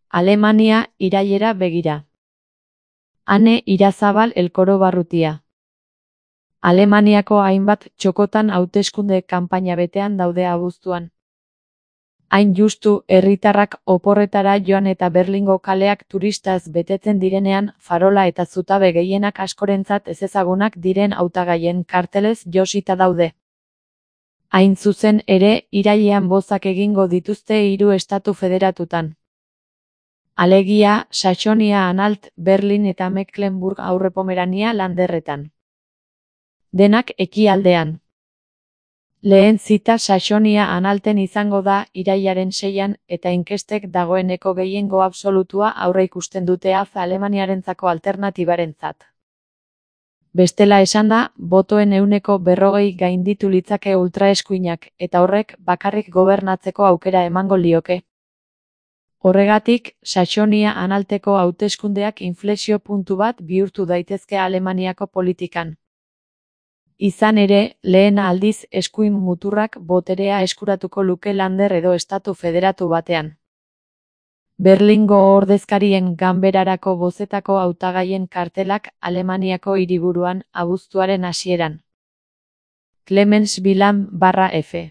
Alemania irailera begira. Ane Irazabal Elkoro Barrutia. Alemaniako hainbat txokotan hauteskunde kanpaina betean daude abuztuan. Hain justu, herritarrak oporretara joan eta Berlingo kaleak turistaz betetzen direnean, farola eta zutabe gehienak askorentzat ezezagunak diren hautagaien kartelez josita daude. Hain zuzen ere, irailean bozak egingo dituzte 3 estatu federatutan. Alegia, Saxonia-Anhalt, Berlin eta Mecklenburg-Aurrepomerania landerretan. Denak ekialdean. Lehen zita Saxonia-Anhalten izango da irailaren 6an eta inkestek dagoeneko gehiengo absolutua aurreikusten dute Alemaniarentzako alternatibarentzat. Bestela esanda, botoen 40% gainditu litzake ultraeskuinak eta horrek bakarrik gobernatzeko aukera emango lioke. Horregatik, Saxonia-Anhalteko hauteskundeak inflexio puntu bat bihurtu daitezke Alemaniako politikan. Izan ere, lehen aldiz eskuin muturrak boterea eskuratuko luke lander edo estatu federatu batean. Berlingo ordezkarien ganberarako bozetako hautagaien kartelak Alemaniako hiriburuan abuztuaren hasieran. Clemens Bilan/F.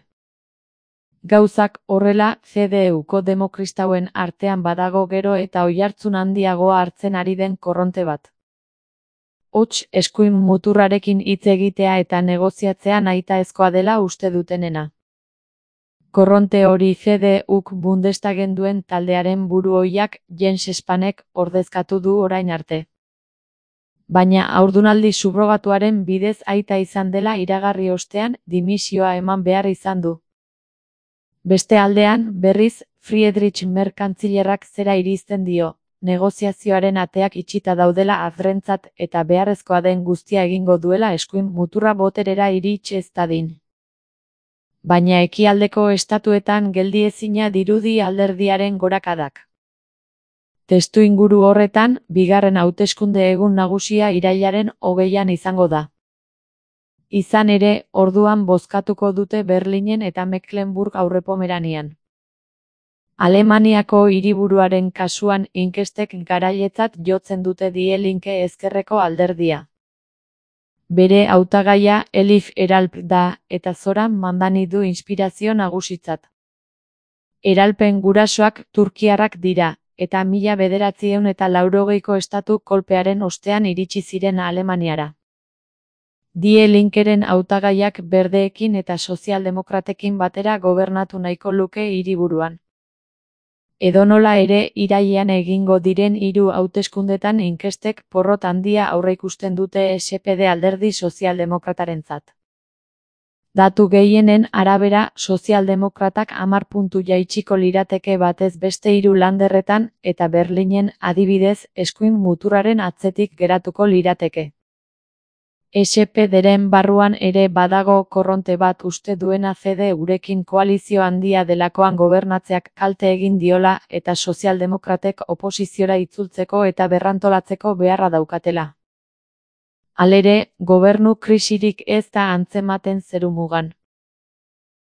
Gauzak horrela, CDU-ko demokristauen artean badago gero eta oihartzun handiagoa hartzen ari den korronte bat. Hots, eskuin muturrarekin hitz egitea eta negoziatzea nahitaezkoa dela uste dutenena. Korronte hori CDU-k Bundestagen duen taldearen buru ohiak Jens Spanek ordezkatu du orain arte. Baina haurdunaldi subrogatuaren bidez aita izan dela iragarri ostean dimisioa eman behar izan du. Beste aldean, berriz, Friedrich Merz kantzilerrak zera irizten dio. Negoziazioaren ateak itxita daudela adrentzat eta beharrezkoa den guztia egingo duela eskuin muturra boterera irits ez dadin. Baina ekialdeko estatuetan geldiezina dirudi alderdiaren gorakadak. Testuinguru horretan, bigarren hauteskunde egun nagusia irailaren 20an izango da. Izan ere, orduan bozkatuko dute Berlinen eta Mecklenburg-Aurrepomeranian. Alemaniako hiriburuaren kasuan inkestek garailetzat jotzen dute Die Linke ezkerreko alderdia. Bere hautagaia Elif Eralp da eta Zoran Mandani du inspirazio nagusitzat. Eralpen gurasoak turkiarrak dira, eta 1980ko estatu kolpearen ostean iritsi ziren Alemaniara. Die Linkeren hautagaiak berdeekin eta sozialdemokratekin batera gobernatu nahiko luke hiriburuan. Edonola ere, irailean egingo diren 3 hauteskundetan inkestek porrot handia aurreikusten dute SPD alderdi sozialdemokratarentzat. Datu gehienen arabera, sozialdemokratak 10 puntu jaitsiko lirateke batez beste 3 landerretan eta Berlinen, adibidez, eskuin muturraren atzetik geratuko lirateke. SPD-ren barruan ere badago korronte bat uste duena CDU-rekin koalizio handia delakoan gobernatzeak kalte egin diola eta sozialdemokratek oposiziora itzultzeko eta berrantolatzeko beharra daukatela. Halere, gobernu krisirik ez da antzematen zerumugan.